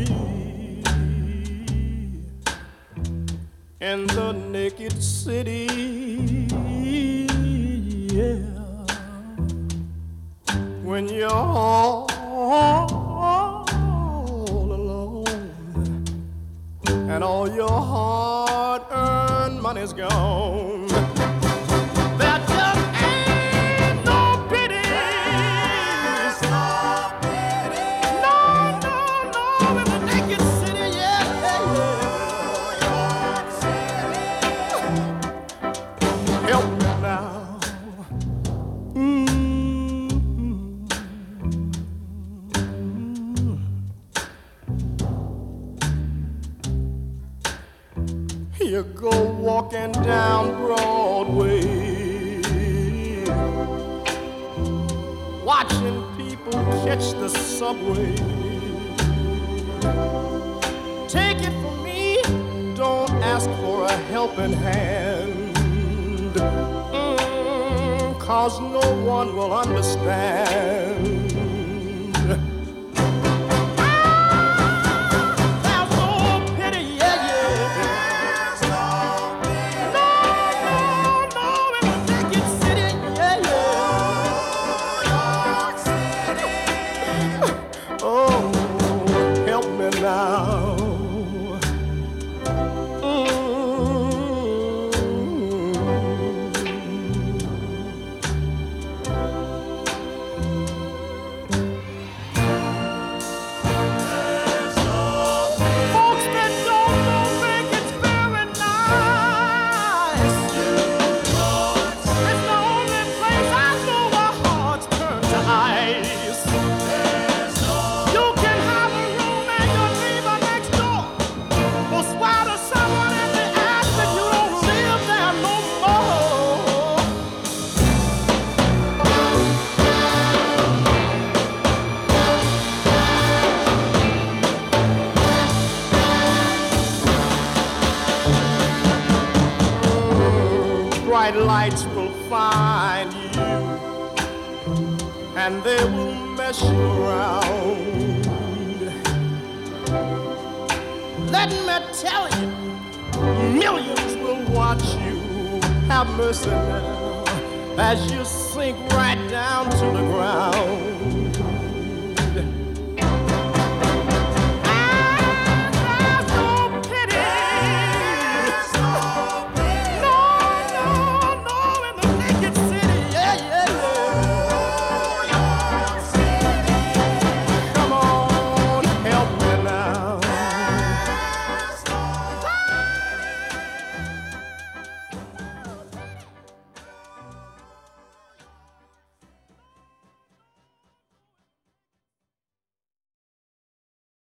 in the naked city. Yeah. When you're all alone and all your hard-earned money's gone, there just ain't no pity. No, no, no, in the naked city, yeah, yeah. Help me now. You go walking down Broadway, watching people catch the subway. Take it from me, don't ask for a helping hand, 'cause no one will understand. Bright lights will find you, and they will mess you around. Let me tell you, millions will watch you. Have mercy now, as you sink right down to the ground.